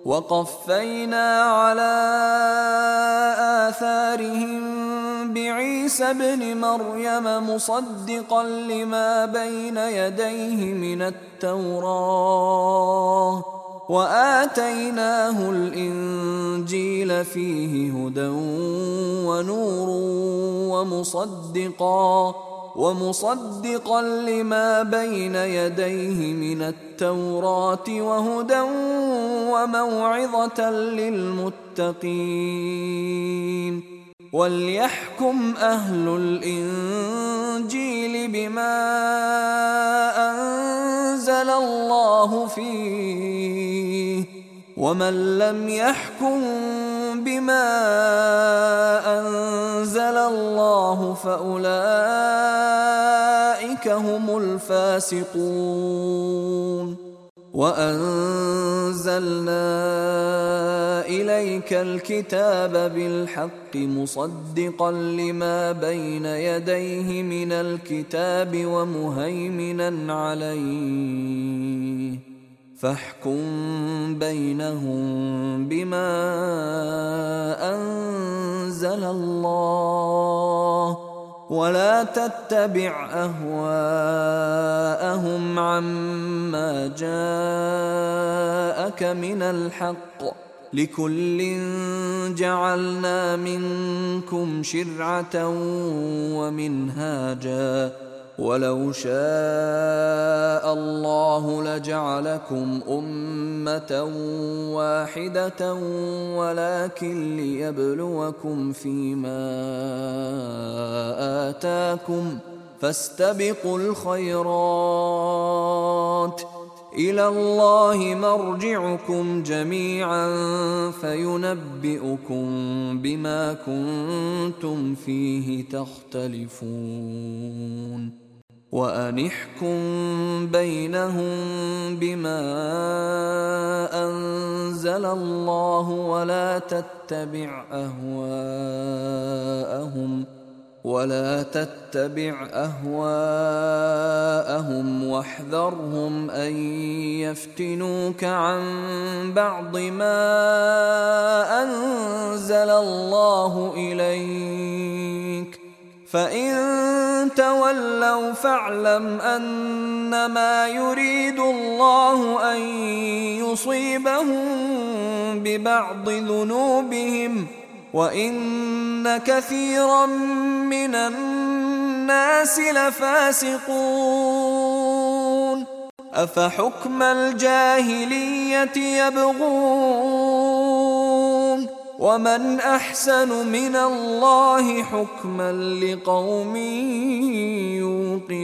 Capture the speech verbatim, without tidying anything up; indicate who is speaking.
Speaker 1: وقفينا على آثارهم بعيسى ابن مريم مصدقا لما بين يديه من التوراة وآتيناه الإنجيل فيه هدى ونور ومصدقا ومصدقا لما بين يديه من التوراة وهدى وموعظة للمتقين وليحكم أهل الإنجيل بما أنزل الله فيه ومن لم يحكم بما أنزل الله فأولئك هم الفاسقون وأنزلنا إليك الكتاب بالحق مصدقا لما بين يديه من الكتاب ومهيمنا عليه فاحكم بينهم بما أنزل الله ولا تتبع أهواءهم عما جاءك من الحق لكل جعلنا منكم شرعة ومنهاجا ولو شاء الله لجعلكم أمة واحدة ولكن ليبلوكم فيما آتاكم فاستبقوا الخيرات إلى الله مرجعكم جميعا فينبئكم بما كنتم فيه تختلفون وأن احكم بينهم بما أنزل الله ولا تتبع أهواءهم ولا تتبع أهواءهم واحذرهم أن يفتنوك عن بعض ما أنزل الله إليك فإن تولوا فاعلم أنما يريد الله أن يصيبهم ببعض ذنوبهم وإن كثيرا من الناس لفاسقون أفحكم الجاهلية يبغون ومن أحسن من الله حكما لقوم